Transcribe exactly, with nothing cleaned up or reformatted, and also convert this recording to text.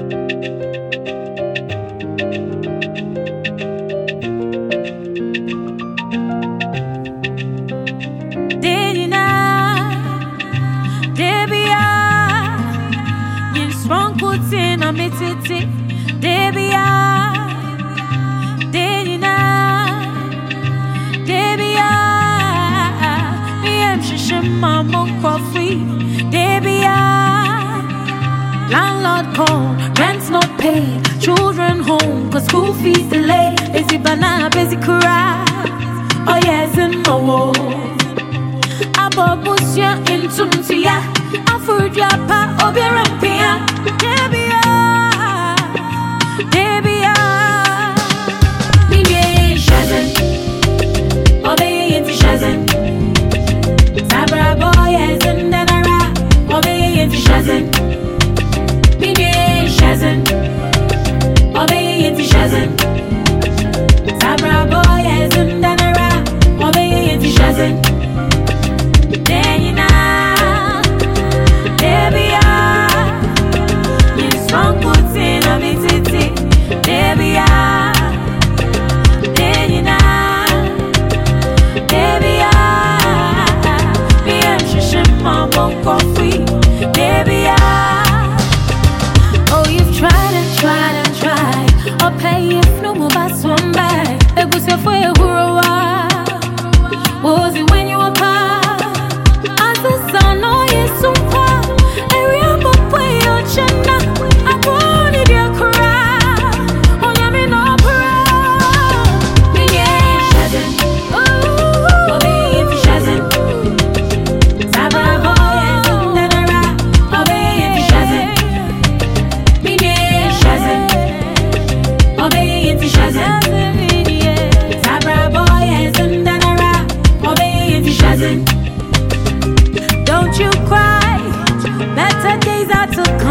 Landlord call, rent's not paid, children home, cause school fees delayed. Busy banana, busy cry. Oh yes, and no. Abobusya into Mtia, Afurja pa Oberampia, Debia, Debia, Minier Shazan, Obey into Shazan, Sabra boys and Nanara, Obey into Shazan. Shazan, obey it, Shazan. Sabra boys and Danara, obey it, Shazan. Then you know, there we are. You strong puts in a city, there we are. Then you know, there we are. Me and Shishim, Mama, coffee, there we are. Tried and tried and tried. I'll pay if no more by some bag. It was your for a while. Was it when you were caught? As the sun, oh yes, so far. Every up way your china. I wanted your cry. Oh, yeah, me no proud. Me yeah, Shazan. Oh, me if Shazan. Sabra boys and Nanara. Oh, me if Shazan. Shazan, Sabra boys and Danara, obey it, Shazan. Don't you cry, better days are to come.